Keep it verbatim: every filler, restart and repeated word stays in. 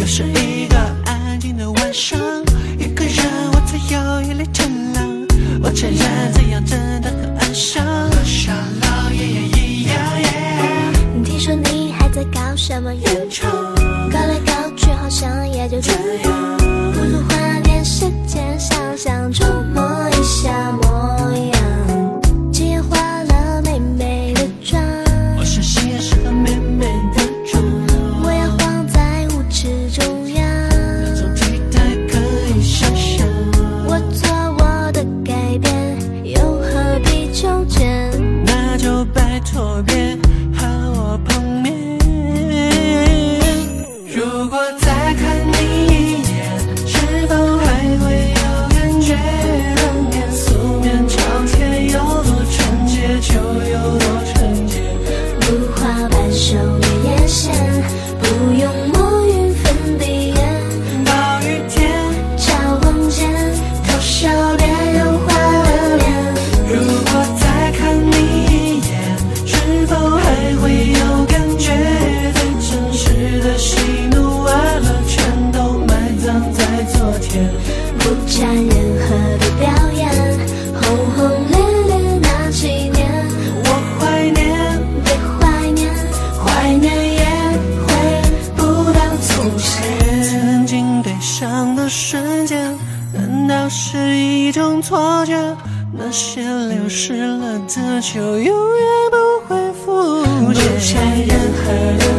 又是一个安静的晚上，一个人我才有一粒天亮。我承认这样真的很安详，和傻老爷爷一样。 听说你还在搞什么演唱，搞来搞去好像也就这样，不如花点时间想想，琢磨一下模样。今夜化了美美的妆， 我相信也适合美美的妆。 我要晃在舞池中央， 那种体态可以想象。 我做我的改变，又何必纠结？ 那就拜托别和我碰面。如果再看你一眼，是否还会有感觉？当年素面朝天有多纯洁，就有多纯洁。 如花般秀月夜线，不用抹匀粉底液。 暴雨天， 交往间，偷笑别人花了脸。 如果再看你一眼，是否还会有感觉？最真实的喜怒哀乐，全都埋葬在昨天。 不沾任何的表演，轰轰烈烈那几年， 我怀念， 别怀念，怀念也回不到从前。 曾经悲伤的瞬间，难道是一种错觉？那些流失了的，就永远不会复不见。 沾任何的